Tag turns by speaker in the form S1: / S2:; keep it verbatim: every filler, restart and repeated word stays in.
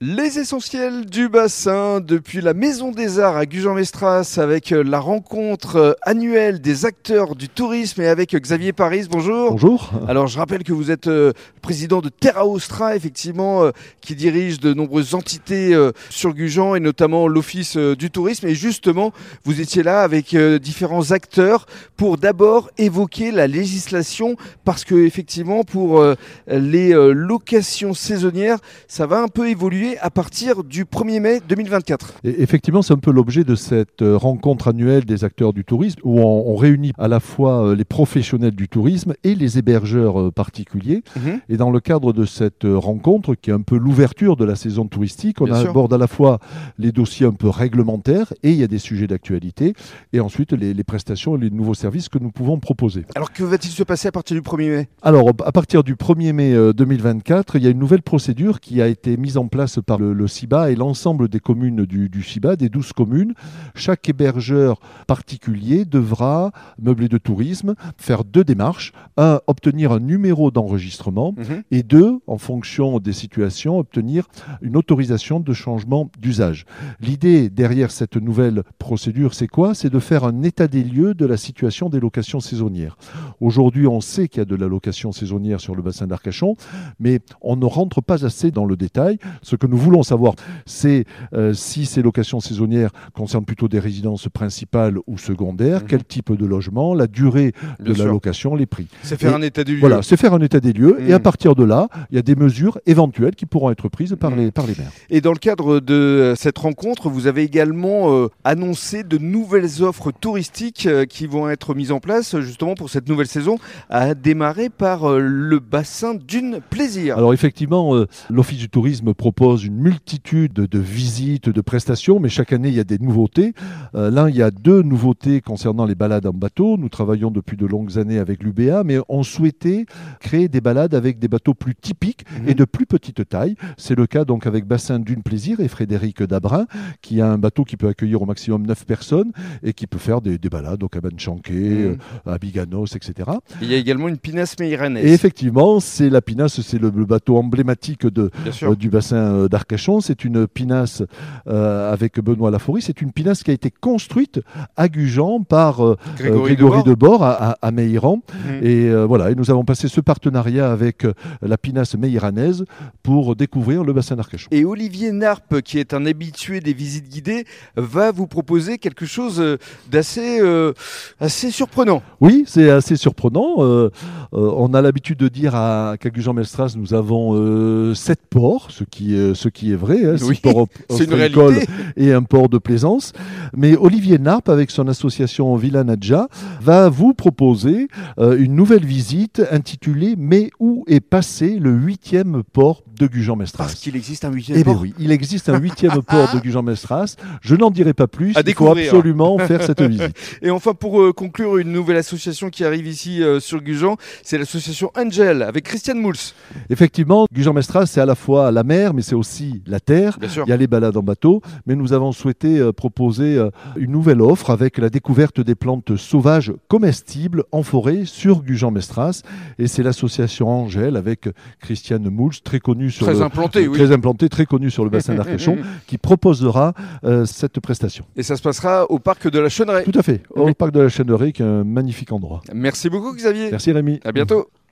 S1: Les essentiels du bassin depuis la Maison des Arts à Gujan-Mestras avec la rencontre annuelle des acteurs du tourisme et avec Xavier Paris. Bonjour.
S2: Bonjour.
S1: Alors je rappelle que vous êtes euh, président de Terra Austra, effectivement, euh, qui dirige de nombreuses entités euh, sur Gujan et notamment l'Office euh, du tourisme. Et justement, vous étiez là avec euh, différents acteurs pour d'abord évoquer la législation parce que effectivement pour euh, les euh, locations saisonnières, ça va un peu évoluer à partir du premier mai deux mille vingt-quatre.
S2: Et effectivement, c'est un peu l'objet de cette rencontre annuelle des acteurs du tourisme où on, on réunit à la fois les professionnels du tourisme et les hébergeurs particuliers. Mmh. Et dans le cadre de cette rencontre, qui est un peu l'ouverture de la saison touristique, on Bien aborde sûr. à la fois les dossiers un peu réglementaires et il y a des sujets d'actualité et ensuite les, les prestations et les nouveaux services que nous pouvons proposer.
S1: Alors que va-t-il se passer à partir du premier mai ?
S2: Alors à partir du premier mai deux mille vingt-quatre, il y a une nouvelle procédure qui a été mise en place par le, le CIBA et l'ensemble des communes du, du CIBA, des douze communes. Chaque hébergeur particulier devra, meublé de tourisme, faire deux démarches. Un, obtenir un numéro d'enregistrement mmh. et deux, en fonction des situations, obtenir une autorisation de changement d'usage. L'idée derrière cette nouvelle procédure, c'est quoi ? C'est de faire un état des lieux de la situation des locations saisonnières. Aujourd'hui, on sait qu'il y a de la location saisonnière sur le bassin d'Arcachon, mais on ne rentre pas assez dans le détail. Ce que nous voulons savoir, c'est euh, si ces locations saisonnières concernent plutôt des résidences principales ou secondaires, mmh. quel type de logement, la durée de Bien la sûr. location, les prix.
S1: C'est faire
S2: et,
S1: un état des lieux.
S2: Voilà, c'est faire un état des lieux. Mmh. Et à partir de là, il y a des mesures éventuelles qui pourront être prises par, mmh. les, par les maires.
S1: Et dans le cadre de cette rencontre, vous avez également euh, annoncé de nouvelles offres touristiques euh, qui vont être mises en place justement pour cette nouvelle saison, à démarrer par euh, le bassin Dune Plaisir.
S2: Alors effectivement, euh, l'Office du tourisme propose une multitude de visites, de prestations, mais chaque année, il y a des nouveautés. Euh, là, il y a deux nouveautés concernant les balades en bateau. Nous travaillons depuis de longues années avec l'U B A, mais on souhaitait créer des balades avec des bateaux plus typiques mmh. et de plus petite taille. C'est le cas donc avec Bassin Dune Plaisir et Frédéric Dabrin, qui a un bateau qui peut accueillir au maximum neuf personnes et qui peut faire des, des balades au Cabane Chanquet, mmh. euh, à Biganos, et cetera.
S1: Il y a également une pinasse meyranaise.
S2: Et effectivement, c'est la pinasse, c'est le, le bateau emblématique de, euh, du bassin euh, d'Arcachon. C'est une pinasse euh, avec Benoît Laforie. C'est une pinasse qui a été construite à Gujan par euh, Grégory, Grégory Debord à, à, à Meyran. Mmh. Et euh, voilà, et nous avons passé ce partenariat avec euh, la pinasse meyranaise pour découvrir le bassin d'Arcachon.
S1: Et Olivier Narpe, qui est un habitué des visites guidées, va vous proposer quelque chose d'assez euh, assez surprenant.
S2: Oui, c'est assez surprenant. Euh, euh, on a l'habitude de dire à, qu'à Gujan-Mestras, nous avons euh, sept ports, ce qui, euh, ce qui est vrai. Hein,
S1: oui,
S2: ports
S1: c'est une réalité.
S2: Et un port de plaisance. Mais Olivier Narpe, avec son association Villa Nadja, va vous proposer euh, une nouvelle visite intitulée « Mais où est passé le huitième port de Gujan-Mestras ?»
S1: Parce qu'il existe un huitième
S2: eh
S1: port.
S2: Oui, il existe un huitième port de Gujan-Mestras. Je n'en dirai pas plus.
S1: À
S2: il
S1: découvrir.
S2: faut absolument faire cette visite.
S1: Et enfin, pour euh, conclure, une nouvelle association qui arrive ici euh, sur Gujan, c'est l'association Angel avec Christiane Mouls.
S2: Effectivement, Gujan-Mestras, c'est à la fois la mer, mais c'est aussi la terre.
S1: Bien sûr.
S2: Il y a les balades en bateau, mais nous avons souhaité euh, proposer euh, une nouvelle offre avec la découverte des plantes sauvages comestibles en forêt sur Gujan-Mestras. Et c'est l'association Angel avec Christiane Mouls, très connue sur
S1: très
S2: le,
S1: implantée,
S2: euh,
S1: oui.
S2: très implantée, très connue sur le bassin d'Arcachon, qui proposera euh, cette prestation.
S1: Et ça se passera au parc de la Chêneraie.
S2: Tout à fait, au oui. parc de la Chêneraie, qui est un magnifique endroit.
S1: Merci beaucoup, Xavier.
S2: Merci Rémi.
S1: À bientôt.